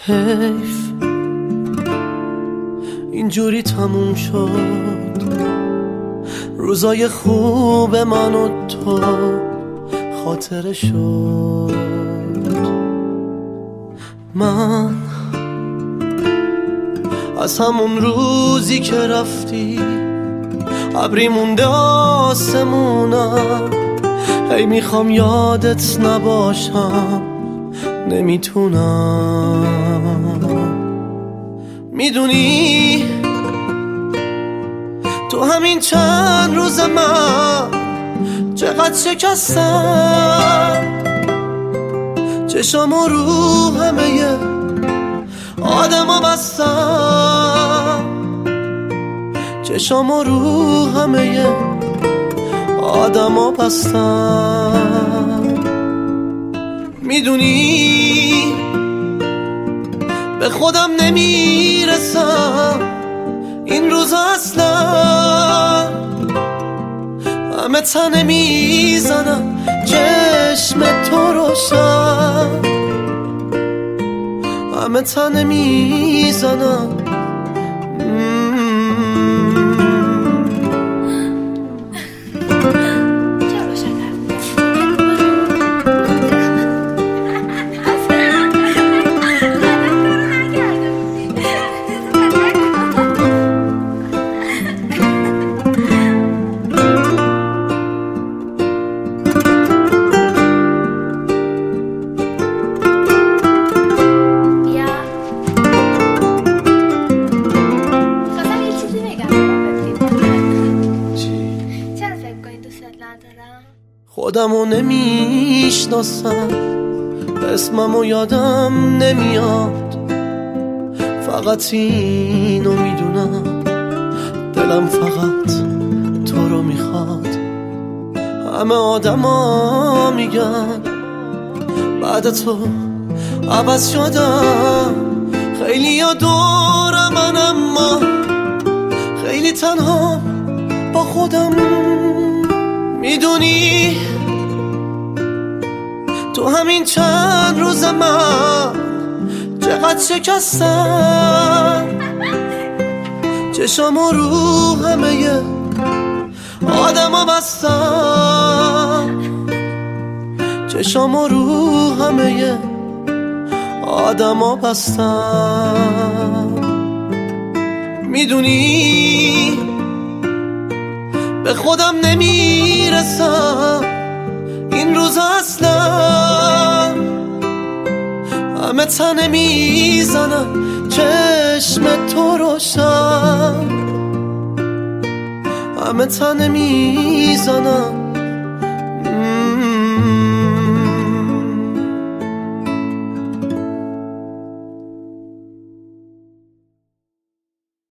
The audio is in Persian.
حیف اینجوری تموم شد روزای خوب من و تو خاطره شد. من از همون روزی که رفتی ابری مونده آسمونم، هی میخوام یادت نباشم نمیتونم. میدونی تو همین چند روز من چقدر شکستم، چشم رو همه آدم ها بستم، چشم رو همه آدم ها بستم. میدونی به خودم نمیرسم این روز اصلا، همه تنه میزنم چشم تو روشن، همه تنه میزنم. خودمو نمیشناسم، اسممو یادم نمیاد، فقط اینو میدونم دلم فقط تو رو میخواد. همه آدما میگن بعد تو عوض شدم، خیلی ها دورم من اما خیلی تنها با خودم. میدونی تو همین چند روز من چقدر شکستم، چشم رو همه آدم ها بستم، چشم رو همه آدم ها بستم. میدونی به خودم نمیرسم این روز اصلا، همه تنه میزنم چشم تو روشن، همه تنه میزنم.